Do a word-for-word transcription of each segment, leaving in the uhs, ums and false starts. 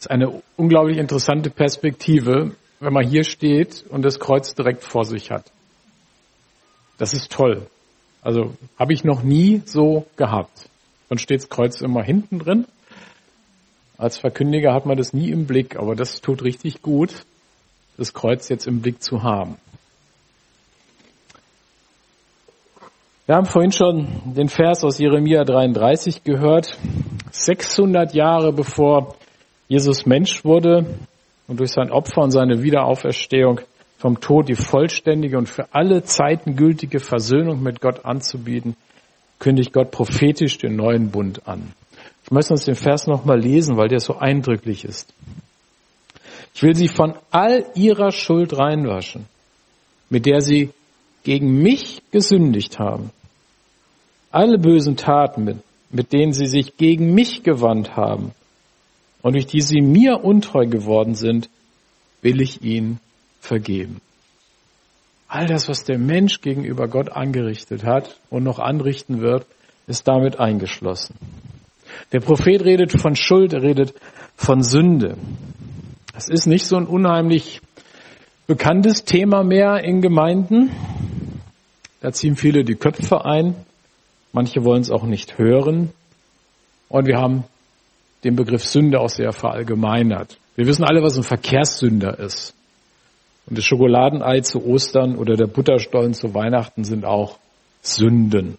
Das ist eine unglaublich interessante Perspektive, wenn man hier steht und das Kreuz direkt vor sich hat. Das ist toll. Also habe ich noch nie so gehabt. Dann steht das Kreuz immer hinten drin. Als Verkündiger hat man das nie im Blick, aber das tut richtig gut, das Kreuz jetzt im Blick zu haben. Wir haben vorhin schon den Vers aus Jeremia dreiunddreißig gehört. sechshundert Jahre bevor Jesus Mensch wurde und durch sein Opfer und seine Wiederauferstehung vom Tod die vollständige und für alle Zeiten gültige Versöhnung mit Gott anzubieten, kündigt Gott prophetisch den neuen Bund an. Ich möchte uns den Vers nochmal lesen, weil der so eindrücklich ist. Ich will sie von all ihrer Schuld reinwaschen, mit der sie gegen mich gesündigt haben. Alle bösen Taten, mit, mit denen sie sich gegen mich gewandt haben und durch die sie mir untreu geworden sind, will ich ihnen vergeben. All das, was der Mensch gegenüber Gott angerichtet hat und noch anrichten wird, ist damit eingeschlossen. Der Prophet redet von Schuld, er redet von Sünde. Das ist nicht so ein unheimlich bekanntes Thema mehr in Gemeinden. Da ziehen viele die Köpfe ein. Manche wollen es auch nicht hören. Und wir haben den Begriff Sünde auch sehr verallgemeinert. Wir wissen alle, was ein Verkehrssünder ist. Und das Schokoladenei zu Ostern oder der Butterstollen zu Weihnachten sind auch Sünden.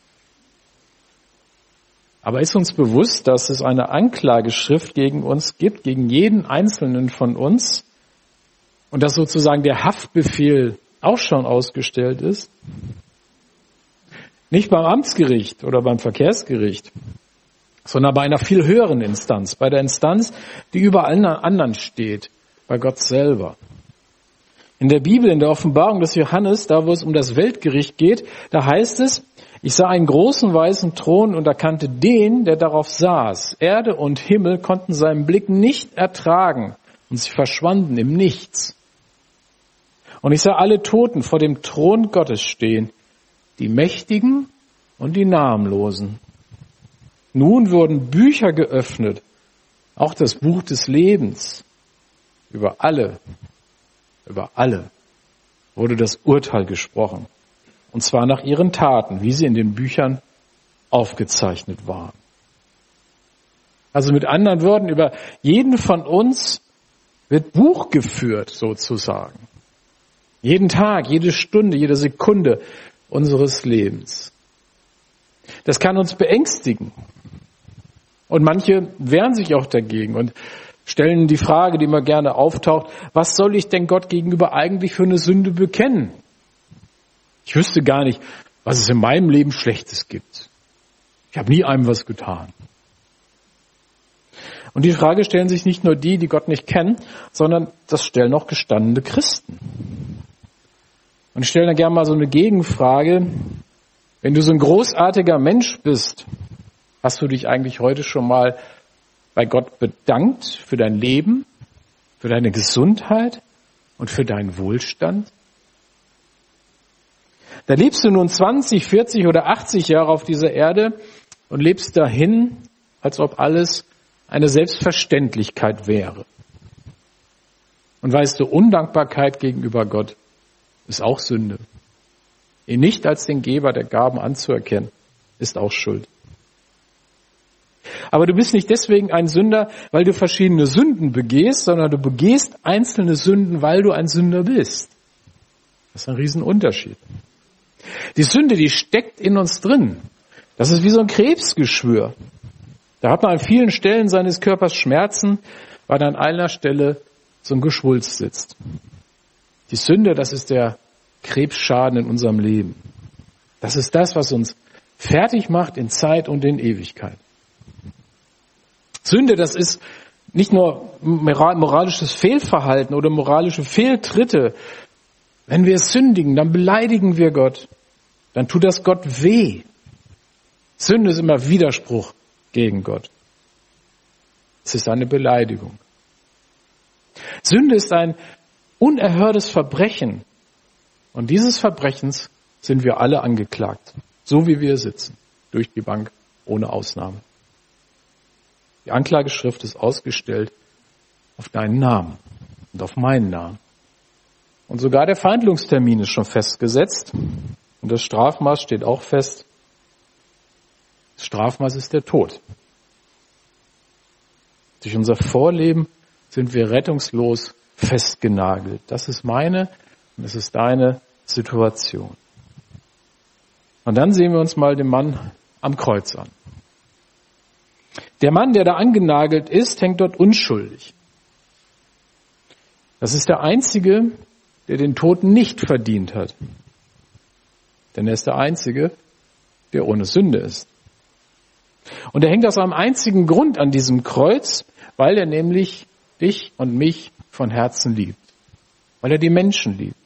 Aber ist uns bewusst, dass es eine Anklageschrift gegen uns gibt, gegen jeden Einzelnen von uns, und dass sozusagen der Haftbefehl auch schon ausgestellt ist? Nicht beim Amtsgericht oder beim Verkehrsgericht, sondern bei einer viel höheren Instanz, bei der Instanz, die über allen anderen steht, bei Gott selber. In der Bibel, in der Offenbarung des Johannes, da wo es um das Weltgericht geht, da heißt es, ich sah einen großen weißen Thron und erkannte den, der darauf saß. Erde und Himmel konnten seinen Blick nicht ertragen und sie verschwanden im Nichts. Und ich sah alle Toten vor dem Thron Gottes stehen, die Mächtigen und die Namenlosen. Nun wurden Bücher geöffnet, auch das Buch des Lebens. Über alle, über alle wurde das Urteil gesprochen. Und zwar nach ihren Taten, wie sie in den Büchern aufgezeichnet waren. Also mit anderen Worten, über jeden von uns wird Buch geführt, sozusagen. Jeden Tag, jede Stunde, jede Sekunde unseres Lebens. Das kann uns beängstigen. Und manche wehren sich auch dagegen und stellen die Frage, die immer gerne auftaucht, was soll ich denn Gott gegenüber eigentlich für eine Sünde bekennen? Ich wüsste gar nicht, was es in meinem Leben Schlechtes gibt. Ich habe nie einem was getan. Und die Frage stellen sich nicht nur die, die Gott nicht kennen, sondern das stellen auch gestandene Christen. Und ich stelle da gerne mal so eine Gegenfrage. Wenn du so ein großartiger Mensch bist, hast du dich eigentlich heute schon mal bei Gott bedankt für dein Leben, für deine Gesundheit und für deinen Wohlstand? Da lebst du nun zwanzig, vierzig oder achtzig Jahre auf dieser Erde und lebst dahin, als ob alles eine Selbstverständlichkeit wäre. Und weißt du, Undankbarkeit gegenüber Gott ist auch Sünde. Ihn nicht als den Geber der Gaben anzuerkennen, ist auch Schuld. Aber du bist nicht deswegen ein Sünder, weil du verschiedene Sünden begehst, sondern du begehst einzelne Sünden, weil du ein Sünder bist. Das ist ein Riesenunterschied. Die Sünde, die steckt in uns drin. Das ist wie so ein Krebsgeschwür. Da hat man an vielen Stellen seines Körpers Schmerzen, weil an einer Stelle so ein Geschwulst sitzt. Die Sünde, das ist der Krebsschaden in unserem Leben. Das ist das, was uns fertig macht in Zeit und in Ewigkeit. Sünde, das ist nicht nur moralisches Fehlverhalten oder moralische Fehltritte. Wenn wir sündigen, dann beleidigen wir Gott. Dann tut das Gott weh. Sünde ist immer Widerspruch gegen Gott. Es ist eine Beleidigung. Sünde ist ein unerhörtes Verbrechen. Und dieses Verbrechens sind wir alle angeklagt. So wie wir sitzen. Durch die Bank, ohne Ausnahme. Die Anklageschrift ist ausgestellt auf deinen Namen und auf meinen Namen. Und sogar der Verhandlungstermin ist schon festgesetzt und das Strafmaß steht auch fest. Das Strafmaß ist der Tod. Durch unser Vorleben sind wir rettungslos festgenagelt. Das ist meine und das ist deine Situation. Und dann sehen wir uns mal den Mann am Kreuz an. Der Mann, der da angenagelt ist, hängt dort unschuldig. Das ist der Einzige, der den Tod nicht verdient hat. Denn er ist der Einzige, der ohne Sünde ist. Und er hängt aus einem einzigen Grund an diesem Kreuz, weil er nämlich dich und mich von Herzen liebt. Weil er die Menschen liebt.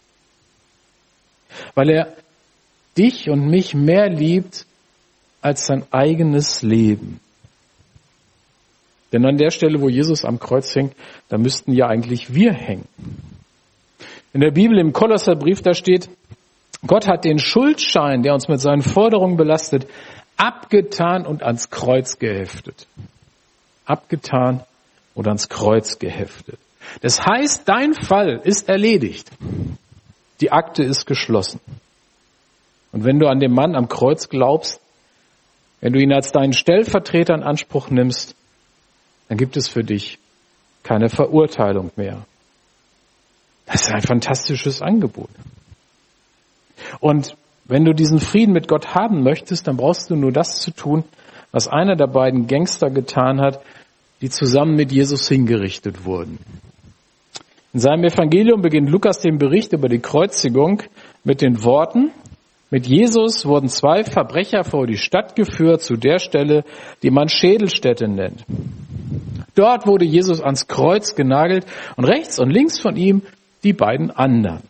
Weil er dich und mich mehr liebt als sein eigenes Leben. Denn an der Stelle, wo Jesus am Kreuz hängt, da müssten ja eigentlich wir hängen. In der Bibel, im Kolosserbrief, da steht, Gott hat den Schuldschein, der uns mit seinen Forderungen belastet, abgetan und ans Kreuz geheftet. Abgetan und ans Kreuz geheftet. Das heißt, dein Fall ist erledigt. Die Akte ist geschlossen. Und wenn du an den Mann am Kreuz glaubst, wenn du ihn als deinen Stellvertreter in Anspruch nimmst, dann gibt es für dich keine Verurteilung mehr. Das ist ein fantastisches Angebot. Und wenn du diesen Frieden mit Gott haben möchtest, dann brauchst du nur das zu tun, was einer der beiden Gangster getan hat, die zusammen mit Jesus hingerichtet wurden. In seinem Evangelium beginnt Lukas den Bericht über die Kreuzigung mit den Worten, mit Jesus wurden zwei Verbrecher vor die Stadt geführt, zu der Stelle, die man Schädelstätte nennt. Dort wurde Jesus ans Kreuz genagelt und rechts und links von ihm die beiden anderen.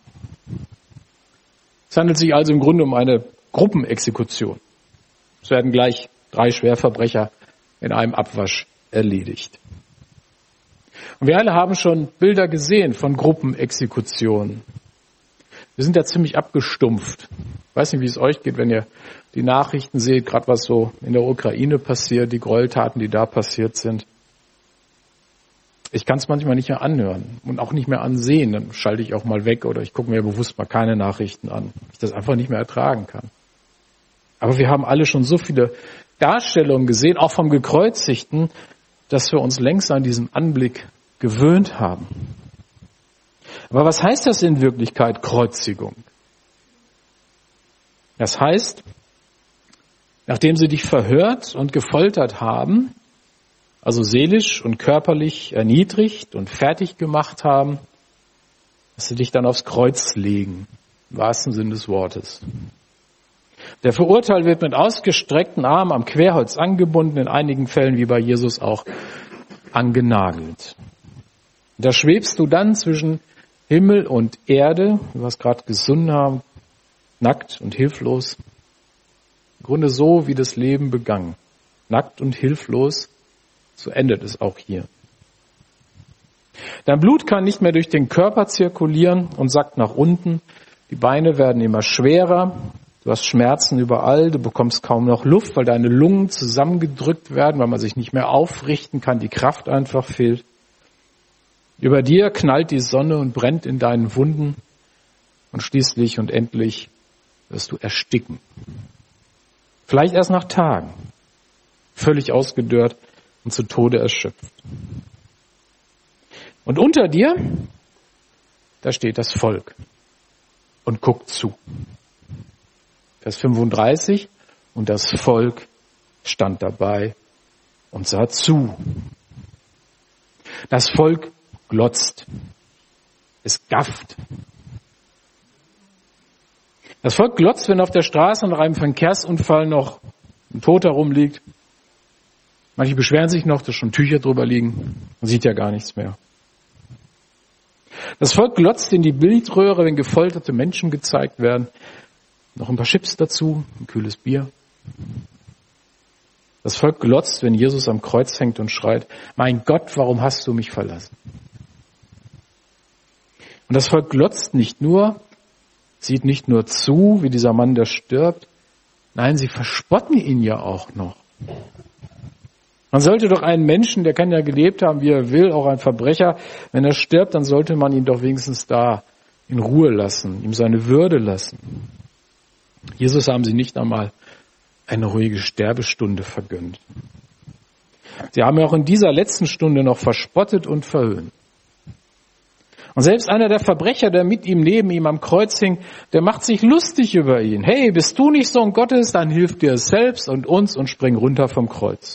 Es handelt sich also im Grunde um eine Gruppenexekution. Es werden gleich drei Schwerverbrecher in einem Abwasch erledigt. Und wir alle haben schon Bilder gesehen von Gruppenexekutionen. Wir sind ja ziemlich abgestumpft. Ich weiß nicht, wie es euch geht, wenn ihr die Nachrichten seht, gerade was so in der Ukraine passiert, die Gräueltaten, die da passiert sind. Ich kann es manchmal nicht mehr anhören und auch nicht mehr ansehen. Dann schalte ich auch mal weg oder ich gucke mir bewusst mal keine Nachrichten an, weil ich das einfach nicht mehr ertragen kann. Aber wir haben alle schon so viele Darstellungen gesehen, auch vom Gekreuzigten, dass wir uns längst an diesen Anblick gewöhnt haben. Aber was heißt das in Wirklichkeit, Kreuzigung? Das heißt, nachdem sie dich verhört und gefoltert haben, also seelisch und körperlich erniedrigt und fertig gemacht haben, dass sie dich dann aufs Kreuz legen, im wahrsten Sinn des Wortes. Der Verurteilte wird mit ausgestreckten Armen am Querholz angebunden, in einigen Fällen wie bei Jesus auch angenagelt. Da schwebst du dann zwischen Himmel und Erde, wie wir es gerade gesungen haben, nackt und hilflos. Im Grunde so, wie das Leben begann. Nackt und hilflos, so endet es auch hier. Dein Blut kann nicht mehr durch den Körper zirkulieren und sackt nach unten. Die Beine werden immer schwerer. Du hast Schmerzen überall. Du bekommst kaum noch Luft, weil deine Lungen zusammengedrückt werden, weil man sich nicht mehr aufrichten kann. Die Kraft einfach fehlt. Über dir knallt die Sonne und brennt in deinen Wunden. Und schließlich und endlich wirst du ersticken. Vielleicht erst nach Tagen. Völlig ausgedörrt und zu Tode erschöpft. Und unter dir, da steht das Volk und guckt zu. Vers fünfunddreißig, und das Volk stand dabei und sah zu. Das Volk glotzt, es gafft. Das Volk glotzt, wenn auf der Straße nach einem Verkehrsunfall noch ein Toter rumliegt. Manche beschweren sich noch, dass schon Tücher drüber liegen. Man sieht ja gar nichts mehr. Das Volk glotzt in die Bildröhre, wenn gefolterte Menschen gezeigt werden. Noch ein paar Chips dazu, ein kühles Bier. Das Volk glotzt, wenn Jesus am Kreuz hängt und schreit, mein Gott, warum hast du mich verlassen? Und das Volk glotzt nicht nur, sieht nicht nur zu, wie dieser Mann, der stirbt. Nein, sie verspotten ihn ja auch noch. Man sollte doch einen Menschen, der kann ja gelebt haben, wie er will, auch ein Verbrecher, wenn er stirbt, dann sollte man ihn doch wenigstens da in Ruhe lassen, ihm seine Würde lassen. Jesus haben sie nicht einmal eine ruhige Sterbestunde vergönnt. Sie haben ja auch in dieser letzten Stunde noch verspottet und verhöhnt. Und selbst einer der Verbrecher, der mit ihm neben ihm am Kreuz hing, der macht sich lustig über ihn. Hey, bist du nicht Sohn Gottes, dann hilf dir es selbst und uns und spring runter vom Kreuz.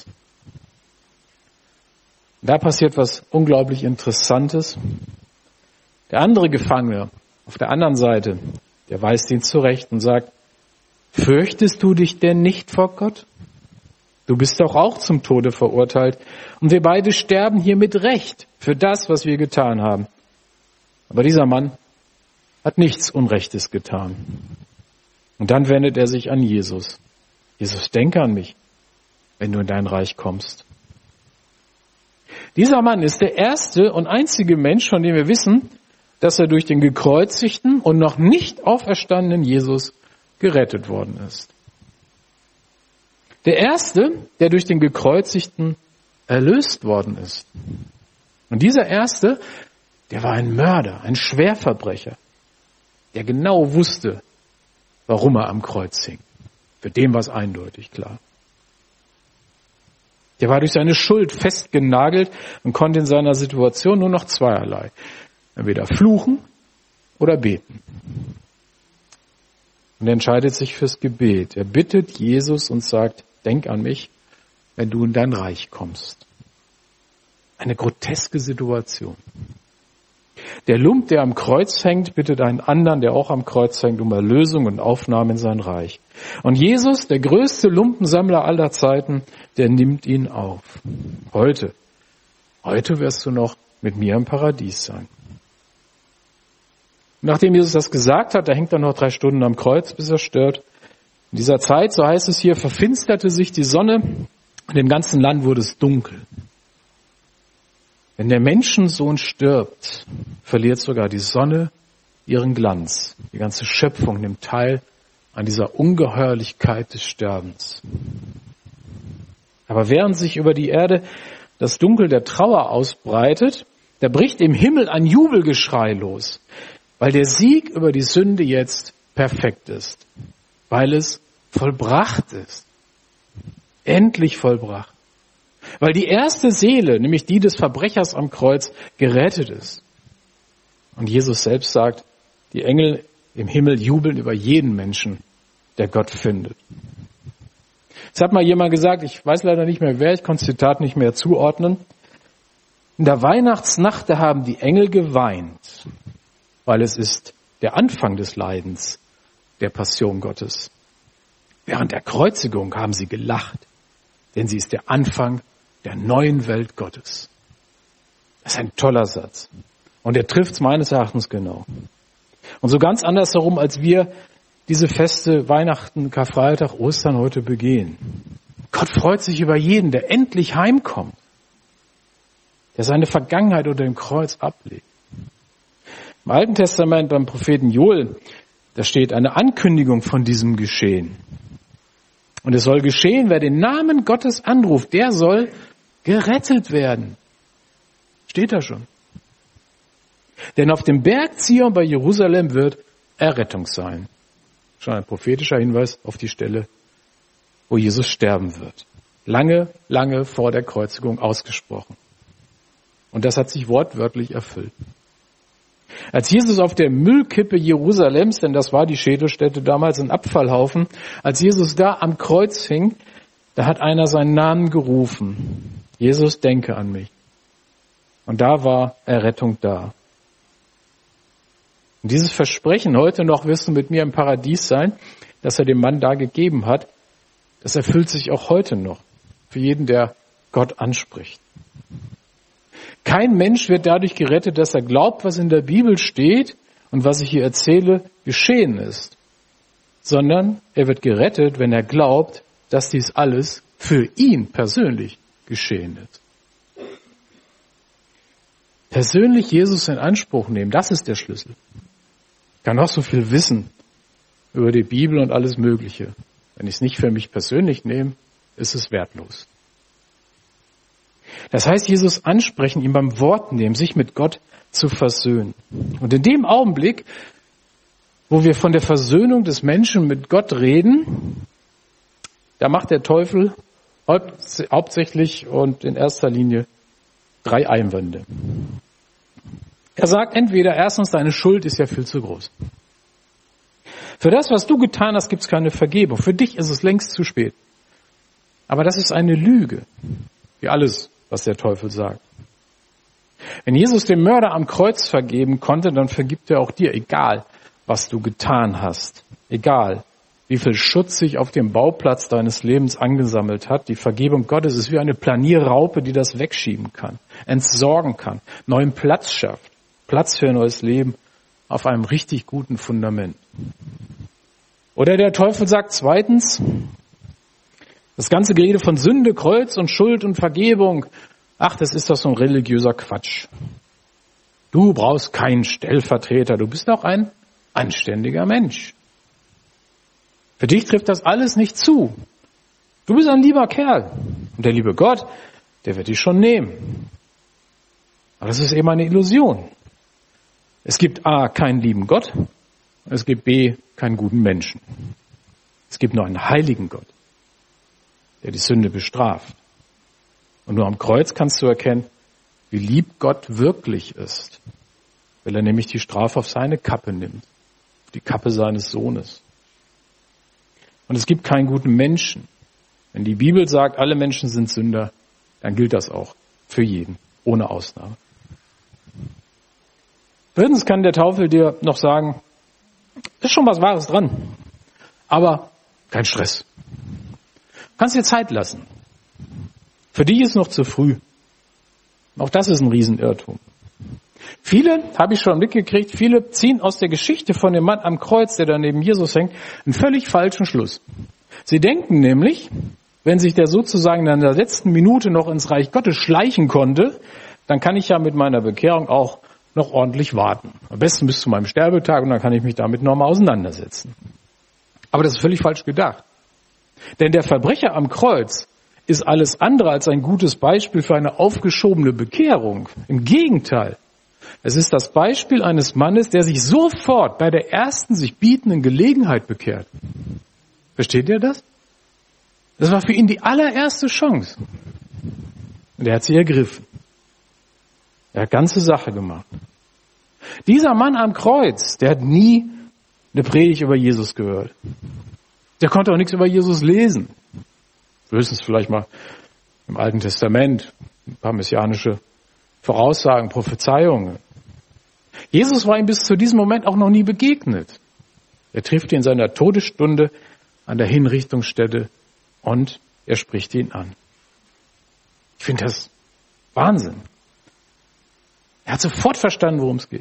Da passiert was unglaublich Interessantes. Der andere Gefangene auf der anderen Seite, der weist ihn zurecht und sagt, fürchtest du dich denn nicht vor Gott? Du bist doch auch zum Tode verurteilt und wir beide sterben hier mit Recht für das, was wir getan haben. Aber dieser Mann hat nichts Unrechtes getan. Und dann wendet er sich an Jesus. Jesus, denke an mich, wenn du in dein Reich kommst. Dieser Mann ist der erste und einzige Mensch, von dem wir wissen, dass er durch den gekreuzigten und noch nicht auferstandenen Jesus gerettet worden ist. Der erste, der durch den gekreuzigten erlöst worden ist. Und dieser erste, der war ein Mörder, ein Schwerverbrecher, der genau wusste, warum er am Kreuz hing. Für den war es eindeutig klar. Der war durch seine Schuld festgenagelt und konnte in seiner Situation nur noch zweierlei. Entweder fluchen oder beten. Und er entscheidet sich fürs Gebet. Er bittet Jesus und sagt, denk an mich, wenn du in dein Reich kommst. Eine groteske Situation. Der Lump, der am Kreuz hängt, bittet einen anderen, der auch am Kreuz hängt, um Erlösung und Aufnahme in sein Reich. Und Jesus, der größte Lumpensammler aller Zeiten, der nimmt ihn auf. Heute, heute wirst du noch mit mir im Paradies sein. Nachdem Jesus das gesagt hat, da hängt er noch drei Stunden am Kreuz, bis er stirbt. In dieser Zeit, so heißt es hier, verfinsterte sich die Sonne und im ganzen Land wurde es dunkel. Wenn der Menschensohn stirbt, verliert sogar die Sonne ihren Glanz. Die ganze Schöpfung nimmt teil an dieser Ungeheuerlichkeit des Sterbens. Aber während sich über die Erde das Dunkel der Trauer ausbreitet, da bricht im Himmel ein Jubelgeschrei los, weil der Sieg über die Sünde jetzt perfekt ist, weil es vollbracht ist, endlich vollbracht. Weil die erste Seele, nämlich die des Verbrechers am Kreuz, gerettet ist. Und Jesus selbst sagt, die Engel im Himmel jubeln über jeden Menschen, der Gott findet. Es hat mal jemand gesagt, ich weiß leider nicht mehr wer, ich konnte das Zitat nicht mehr zuordnen. In der Weihnachtsnacht, da haben die Engel geweint, weil es ist der Anfang des Leidens, der Passion Gottes. Während der Kreuzigung haben sie gelacht, denn sie ist der Anfang der neuen Welt Gottes. Das ist ein toller Satz. Und er trifft es meines Erachtens genau. Und so ganz andersherum, als wir diese Feste Weihnachten, Karfreitag, Ostern heute begehen. Gott freut sich über jeden, der endlich heimkommt, der seine Vergangenheit unter dem Kreuz ablegt. Im Alten Testament beim Propheten Joel, da steht eine Ankündigung von diesem Geschehen. Und es soll geschehen, wer den Namen Gottes anruft, der soll gerettet werden. Steht da schon. Denn auf dem Berg Zion bei Jerusalem wird Errettung sein. Schon ein prophetischer Hinweis auf die Stelle, wo Jesus sterben wird. Lange, lange vor der Kreuzigung ausgesprochen. Und das hat sich wortwörtlich erfüllt. Als Jesus auf der Müllkippe Jerusalems, denn das war die Schädelstätte damals, ein Abfallhaufen, als Jesus da am Kreuz hing, da hat einer seinen Namen gerufen. Jesus, denke an mich. Und da war Errettung da. Und dieses Versprechen, heute noch wirst du mit mir im Paradies sein, das er dem Mann da gegeben hat, das erfüllt sich auch heute noch. Für jeden, der Gott anspricht. Kein Mensch wird dadurch gerettet, dass er glaubt, was in der Bibel steht und was ich hier erzähle, geschehen ist. Sondern er wird gerettet, wenn er glaubt, dass dies alles für ihn persönlich geschehen ist. Persönlich Jesus in Anspruch nehmen, das ist der Schlüssel. Ich kann auch so viel wissen über die Bibel und alles Mögliche. Wenn ich es nicht für mich persönlich nehme, ist es wertlos. Das heißt, Jesus ansprechen, ihn beim Wort nehmen, sich mit Gott zu versöhnen. Und in dem Augenblick, wo wir von der Versöhnung des Menschen mit Gott reden, da macht der Teufel hauptsächlich und in erster Linie drei Einwände. Er sagt entweder, erstens, deine Schuld ist ja viel zu groß. Für das, was du getan hast, gibt es keine Vergebung. Für dich ist es längst zu spät. Aber das ist eine Lüge, wie alles, was der Teufel sagt. Wenn Jesus dem Mörder am Kreuz vergeben konnte, dann vergibt er auch dir, egal was du getan hast. Egal, wie viel Schutz sich auf dem Bauplatz deines Lebens angesammelt hat. Die Vergebung Gottes ist wie eine Planierraupe, die das wegschieben kann, entsorgen kann, neuen Platz schafft. Platz für ein neues Leben auf einem richtig guten Fundament. Oder der Teufel sagt zweitens, das ganze Gerede von Sünde, Kreuz und Schuld und Vergebung, ach, das ist doch so ein religiöser Quatsch. Du brauchst keinen Stellvertreter, du bist auch ein anständiger Mensch. Für dich trifft das alles nicht zu. Du bist ein lieber Kerl. Und der liebe Gott, der wird dich schon nehmen. Aber das ist eben eine Illusion. Es gibt A, keinen lieben Gott. Und es gibt B, keinen guten Menschen. Es gibt nur einen heiligen Gott, der die Sünde bestraft. Und nur am Kreuz kannst du erkennen, wie lieb Gott wirklich ist. Weil er nämlich die Strafe auf seine Kappe nimmt. Auf die Kappe seines Sohnes. Und es gibt keinen guten Menschen. Wenn die Bibel sagt, alle Menschen sind Sünder, dann gilt das auch für jeden, ohne Ausnahme. Drittens kann der Teufel dir noch sagen, ist schon was Wahres dran, aber kein Stress. Du kannst dir Zeit lassen. Für dich ist noch zu früh. Auch das ist ein Riesenirrtum. Viele, habe ich schon mitgekriegt, viele ziehen aus der Geschichte von dem Mann am Kreuz, der da neben Jesus hängt, einen völlig falschen Schluss. Sie denken nämlich, wenn sich der sozusagen in der letzten Minute noch ins Reich Gottes schleichen konnte, dann kann ich ja mit meiner Bekehrung auch noch ordentlich warten. Am besten bis zu meinem Sterbetag und dann kann ich mich damit nochmal auseinandersetzen. Aber das ist völlig falsch gedacht. Denn der Verbrecher am Kreuz ist alles andere als ein gutes Beispiel für eine aufgeschobene Bekehrung. Im Gegenteil. Es ist das Beispiel eines Mannes, der sich sofort bei der ersten sich bietenden Gelegenheit bekehrt. Versteht ihr das? Das war für ihn die allererste Chance. Und er hat sie ergriffen. Er hat ganze Sache gemacht. Dieser Mann am Kreuz, der hat nie eine Predigt über Jesus gehört. Der konnte auch nichts über Jesus lesen. Höchstens vielleicht mal im Alten Testament ein paar messianische Voraussagen, Prophezeiungen. Jesus war ihm bis zu diesem Moment auch noch nie begegnet. Er trifft ihn in seiner Todesstunde an der Hinrichtungsstätte und er spricht ihn an. Ich finde das Wahnsinn. Er hat sofort verstanden, worum es geht.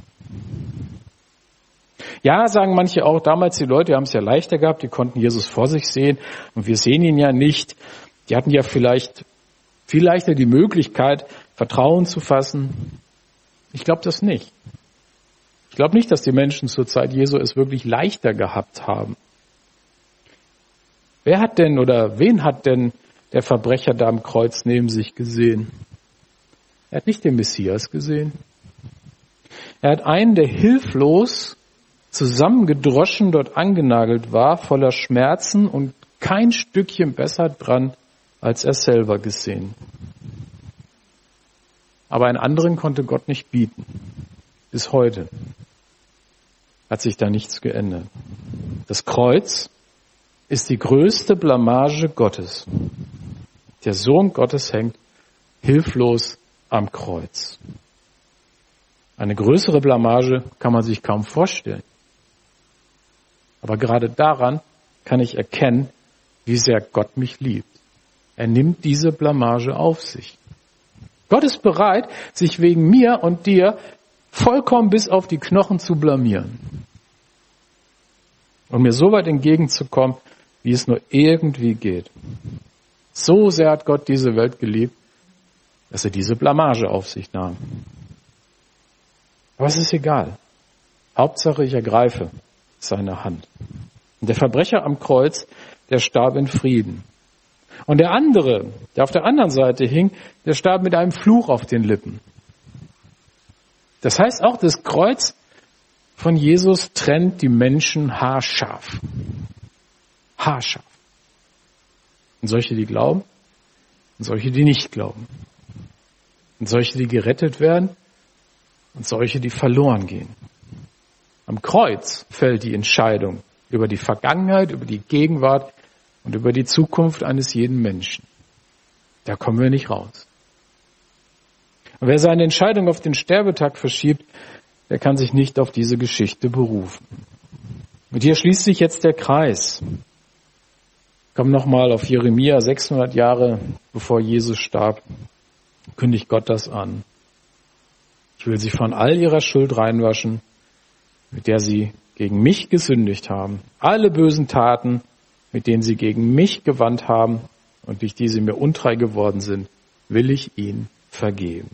Ja, sagen manche auch, damals die Leute haben es ja leichter gehabt, die konnten Jesus vor sich sehen und wir sehen ihn ja nicht. Die hatten ja vielleicht viel leichter die Möglichkeit, Vertrauen zu fassen. Ich glaube das nicht. Ich glaube nicht, dass die Menschen zur Zeit Jesu es wirklich leichter gehabt haben. Wer hat denn oder wen hat denn der Verbrecher da am Kreuz neben sich gesehen? Er hat nicht den Messias gesehen. Er hat einen, der hilflos zusammengedroschen dort angenagelt war, voller Schmerzen und kein Stückchen besser dran als er selber gesehen. Aber einen anderen konnte Gott nicht bieten. Bis heute hat sich da nichts geändert. Das Kreuz ist die größte Blamage Gottes. Der Sohn Gottes hängt hilflos am Kreuz. Eine größere Blamage kann man sich kaum vorstellen. Aber gerade daran kann ich erkennen, wie sehr Gott mich liebt. Er nimmt diese Blamage auf sich. Gott ist bereit, sich wegen mir und dir vollkommen bis auf die Knochen zu blamieren. Und mir so weit entgegenzukommen, wie es nur irgendwie geht. So sehr hat Gott diese Welt geliebt, dass er diese Blamage auf sich nahm. Aber es ist egal. Hauptsache, ich ergreife seine Hand. Und der Verbrecher am Kreuz, der starb in Frieden. Und der andere, der auf der anderen Seite hing, der starb mit einem Fluch auf den Lippen. Das heißt auch, das Kreuz von Jesus trennt die Menschen haarscharf. Haarscharf. Und solche, die glauben, und solche, die nicht glauben. Und solche, die gerettet werden, und solche, die verloren gehen. Am Kreuz fällt die Entscheidung über die Vergangenheit, über die Gegenwart und über die Zukunft eines jeden Menschen. Da kommen wir nicht raus. Und wer seine Entscheidung auf den Sterbetag verschiebt, der kann sich nicht auf diese Geschichte berufen. Und hier schließt sich jetzt der Kreis. Komm nochmal auf Jeremia, sechshundert Jahre bevor Jesus starb, kündigt Gott das an. Ich will sie von all ihrer Schuld reinwaschen, mit der sie gegen mich gesündigt haben. Alle bösen Taten, mit denen sie gegen mich gewandt haben und durch die sie mir untreu geworden sind, will ich ihnen vergeben.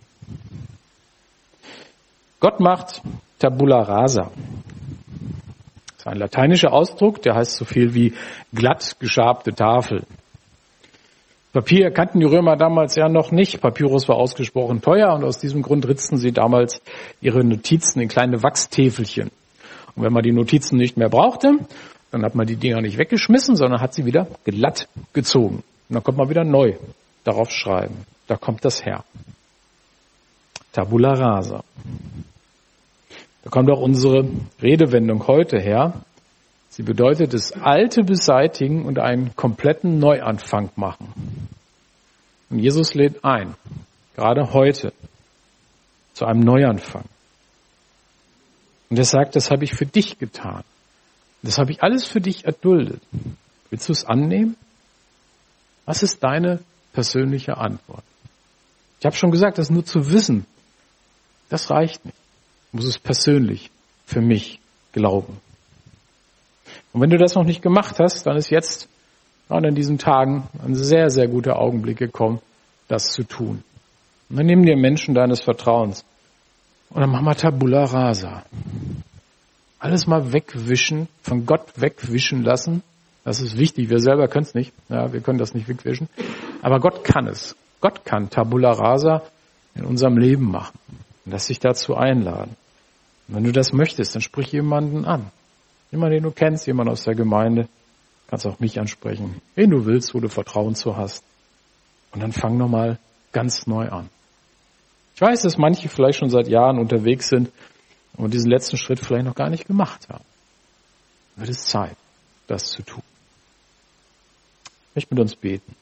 Gott macht Tabula rasa. Das ist ein lateinischer Ausdruck, der heißt so viel wie glatt geschabte Tafel. Papier kannten die Römer damals ja noch nicht. Papyrus war ausgesprochen teuer und aus diesem Grund ritzten sie damals ihre Notizen in kleine Wachstäfelchen. Und wenn man die Notizen nicht mehr brauchte, dann hat man die Dinger nicht weggeschmissen, sondern hat sie wieder glatt gezogen. Und dann kommt man wieder neu darauf schreiben. Da kommt das her. Tabula rasa. Da kommt auch unsere Redewendung heute her. Sie bedeutet das Alte beseitigen und einen kompletten Neuanfang machen. Und Jesus lädt ein, gerade heute, zu einem Neuanfang. Und er sagt, das habe ich für dich getan. Das habe ich alles für dich erduldet. Willst du es annehmen? Was ist deine persönliche Antwort? Ich habe schon gesagt, das nur zu wissen, das reicht nicht. Ich muss es persönlich für mich glauben. Und wenn du das noch nicht gemacht hast, dann ist jetzt, gerade in diesen Tagen, ein sehr, sehr guter Augenblick gekommen, das zu tun. Und dann nimm dir Menschen deines Vertrauens und dann mach mal Tabula rasa. Alles mal wegwischen, von Gott wegwischen lassen. Das ist wichtig. Wir selber können es nicht. Ja, wir können das nicht wegwischen. Aber Gott kann es. Gott kann Tabula rasa in unserem Leben machen. Und lass dich dazu einladen. Und wenn du das möchtest, dann sprich jemanden an. Jemanden, den du kennst, jemand aus der Gemeinde. Kannst auch mich ansprechen. Wen du willst, wo du Vertrauen zu hast. Und dann fang nochmal ganz neu an. Ich weiß, dass manche vielleicht schon seit Jahren unterwegs sind und diesen letzten Schritt vielleicht noch gar nicht gemacht haben. Wird es Zeit, das zu tun. Ich möchte mit uns beten.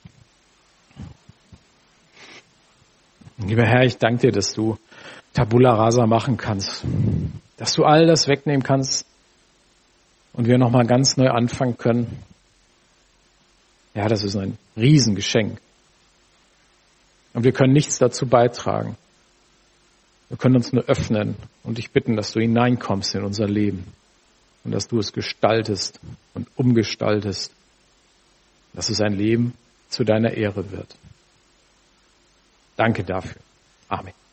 Lieber Herr, ich danke dir, dass du Tabula rasa machen kannst. Dass du all das wegnehmen kannst und wir nochmal ganz neu anfangen können. Ja, das ist ein Riesengeschenk. Und wir können nichts dazu beitragen. Wir können uns nur öffnen und dich bitten, dass du hineinkommst in unser Leben und dass du es gestaltest und umgestaltest, dass es ein Leben zu deiner Ehre wird. Danke dafür. Amen.